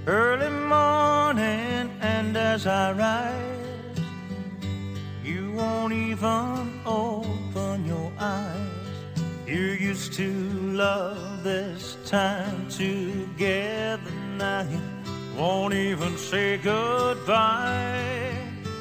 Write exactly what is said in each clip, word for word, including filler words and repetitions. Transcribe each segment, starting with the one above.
Early morning, and as I rise, you won't even open your eyes. You used to love this time together, now you won't even say goodbye.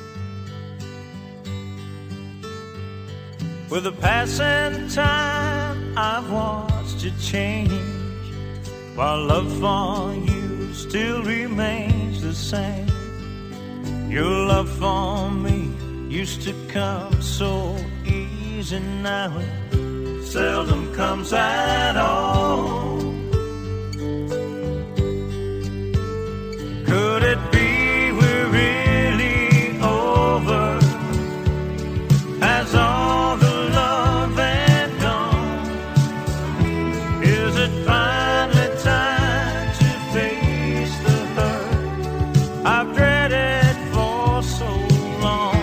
With the passing time, I've watched you change, while love for you still remains the same. Your love for me used to come so easy, now it seldom comes at all. Could it be we're really over? Has all the love and gone? Is it finally time to face the hurt I've dreaded for so long?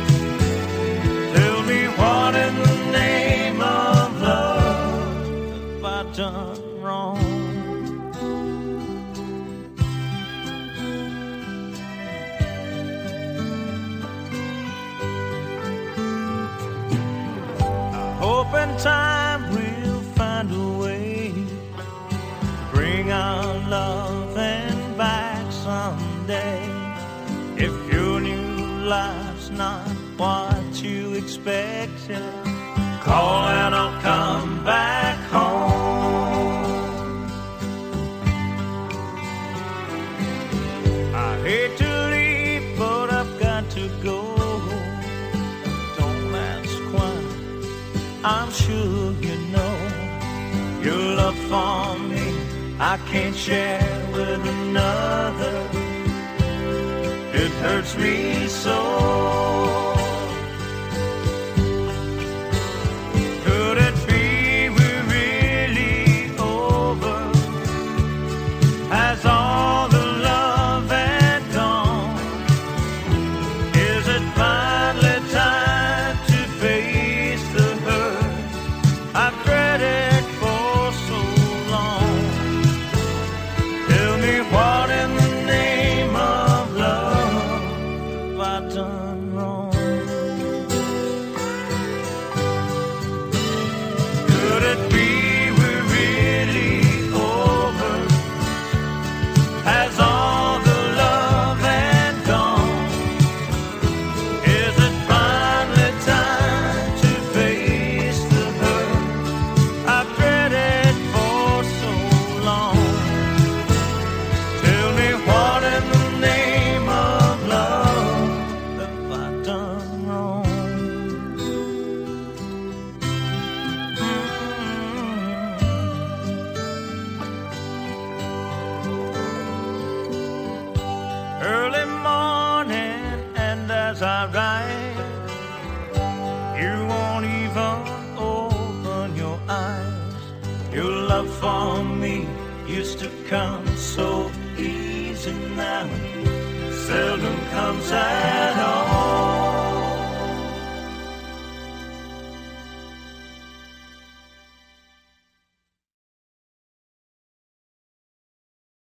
Tell me, what in the name of love have I done wrong? Hope in time we'll find a way to bring our love and back someday. If your new life's not what you expected, call and I'll come back home. I hate to leave, but I've got to go. Don't ask why, I'm sure you know. Your love for me I can't share with another. It hurts me so. Could it be we're really over? Has all the love and gone? Is it finally time to face the hurt I've dreaded for so long? Tell me, what in the name of love have I done wrong? Could it be we're really over? Has all the love and gone? Is it finally time to face the hurt I've dreaded for so long? Tell me, what in the name of love have I done wrong? Early morning, and as I rise, you won't even open your eyes. Your love for me used to come so easy, now it seldom comes out.